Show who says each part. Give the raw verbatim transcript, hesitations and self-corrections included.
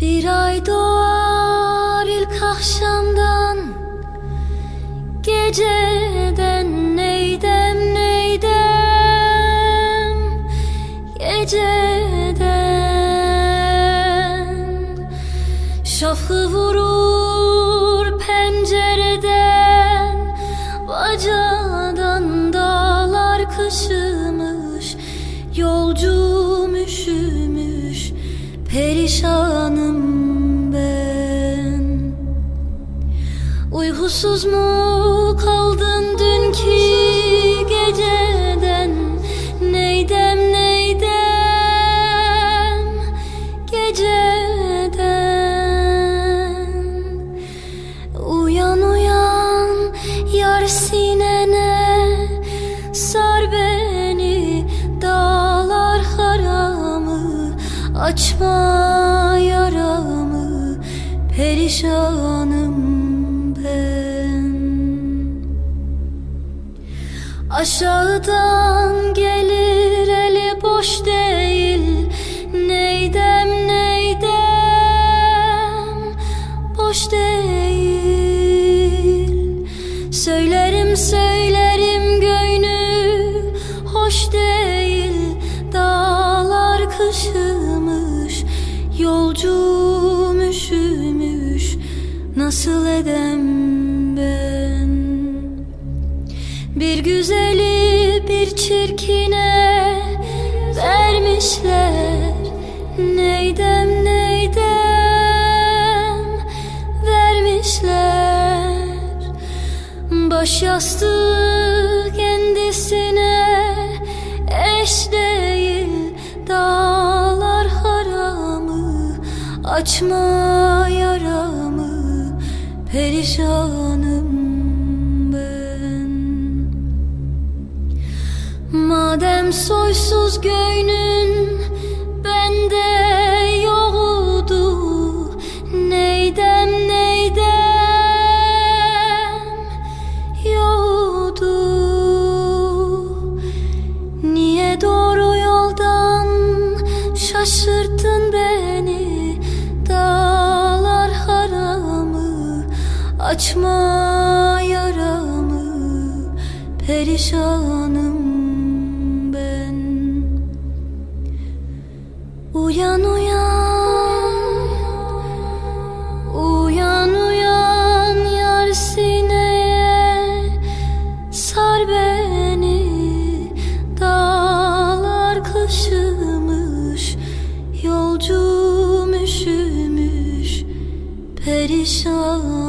Speaker 1: Bir ay doğar ilk akşamdan, geceden neydem neydem, geceden şafı vurur pencereden, bacadan dağlar kışımış, yolcum üşümüş, perişanım ben. Uykusuz mu kaldın dünkü geceden, neydem neydem, geceden. Uyan uyan yar sinene, sar beni dağlar haramı, açma yaramı, perişanım ben. Aşağıdan gelir eli boş değil, neydem neydem, boş değil. Söylerim söylerim gönlü hoş değil, dağlar kışımış, yolcum üşümüş, nasıl edem ben. Bir güzeli bir çirkine vermişler, neydem neydem, vermişler. Baş yastığı kendisine eş değil, dağlar haramı, açma yaramı, perişanım ben. Madem soysuz göğnün bende yoktu, neydem neydem, yoktu. Niye doğru yoldan şaşırttın beni, dağlar haramı, açma yaramı, perişanım ben. Uyan uyan, uyan uyan yar sineye, sar beni dağlar kışımış, yolcum üşümüş, perişan.